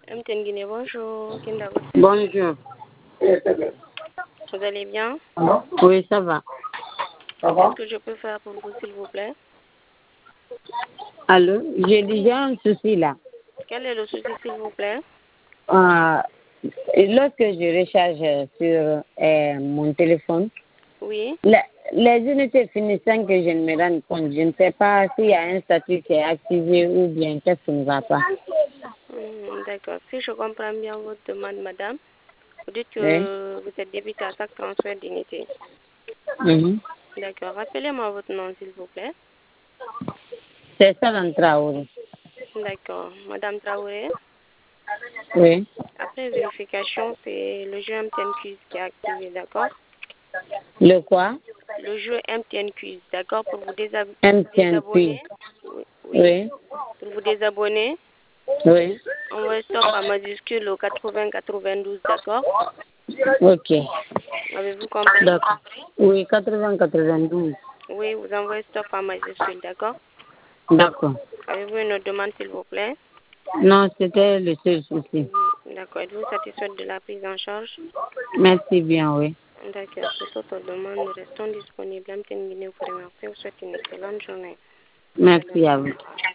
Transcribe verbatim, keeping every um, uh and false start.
M T N Guinée, bonjour. Kinda Bosse. Bonjour. Vous allez bien? Oui, ça va. Qu'est-ce que je peux faire pour vous, s'il vous plaît? Allô, j'ai déjà un souci là. Quel est le souci, s'il vous plaît? Euh, lorsque je recharge sur euh, mon téléphone, Oui. la- les unités finissant que je ne me rends compte, je ne sais pas s'il y a un statut qui est activé ou bien qu'est-ce qui ne va pas. Hmm, D'accord. Si je comprends bien votre demande, madame, vous dites que Oui. vous êtes débité à chaque transfert d'unité. Mhm. D'accord. Rappelez-moi votre nom, s'il vous plaît. C'est ça l'entraour. D'accord. Madame Traoré, Oui. après vérification, c'est le jeu M T N Quiz qui est activé, d'accord? Le quoi? Le jeu M T N Quiz, d'accord? Pour vous désab- M T N P. désabonner. Oui. oui. Oui. Pour vous désabonner, Oui. envoyez stop en majuscule au quatre-vingts quatre-vingt-douze, d'accord? Ok. Avez-vous compris? D'accord. Oui, quatre-vingts quatre-vingt-douze. Oui, vous envoyez stop en majuscule, d'accord? D'accord. Avez-vous une autre demande, s'il vous plaît? Non, c'était le seul souci. Mhm. D'accord. Êtes-vous satisfaite de la prise en charge? Merci bien, oui. D'accord. Pour toute autre demande, nous restons disponibles. M T N Guinée vous remercie. Vous souhaite une excellente journée. Merci à vous.